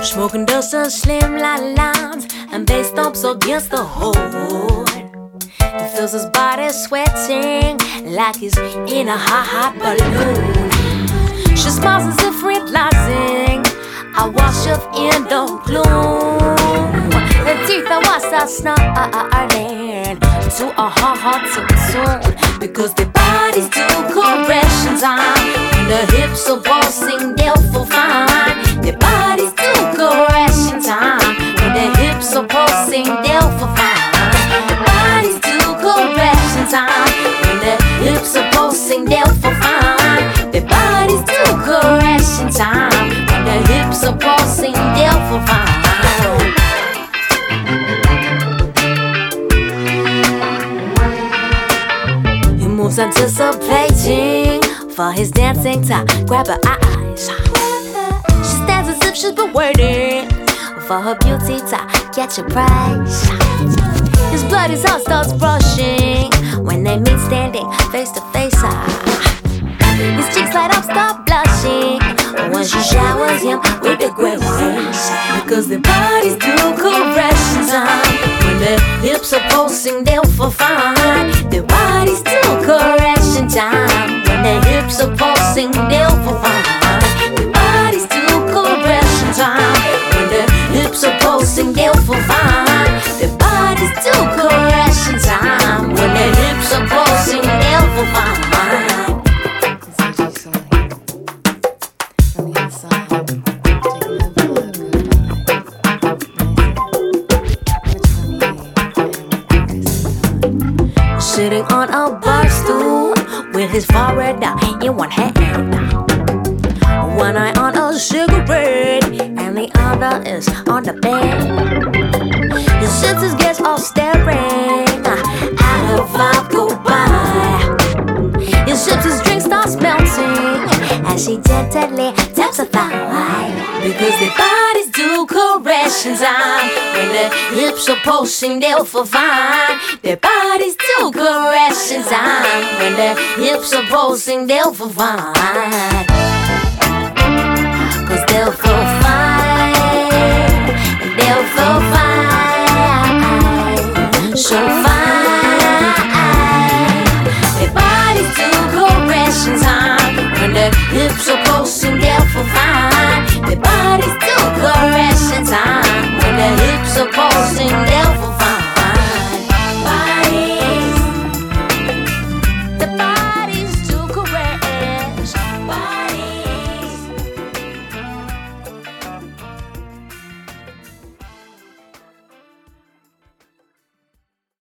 Smoking dust and slim like limes, and bass thumps against the horn. He feels his body sweating like he's in a hot, hot balloon. She smiles as if realizing I wash up in the gloom. The teeth are what's are snarling to a hard tune, because the bodies do correction time. And the hips are pulsing, they'll feel fine. The bodies do correction time. When the hips are pulsing, they'll feel fine. The bodies do correction time. When the hips are pulsing, they'll feel fine. The bodies do correction time. When the hips are pulsing, they'll feel fine. He moves anticipating for his dancing to grab her eyes. She stands as if she's been waiting for her beauty to catch a prize. His bloody heart starts brushing when they meet standing face to face. His cheeks light up, start blushing when she showers him with the grace. Because the bodies do correction time. When the hips are pulsing, they'll feel fine. The bodies do correction time. When the hips are pulsing, they'll feel fine. The bodies do correction time. When the hips are pulsing, they'll feel fine. The bodies do correction time. When the hips are pulsing, they'll feel fine. Sitting on a bar stool with his forehead down in one hand, one eye on a cigarette and the other is on the bed. His senses get all staring at her vibe go by. He sips his drink, starts melting as she gently taps her thigh. Because the bodies do correction time. When the hips are pulsing, they'll feel fine. Their bodies do correction time. When the hips are pulsing, they'll feel fine.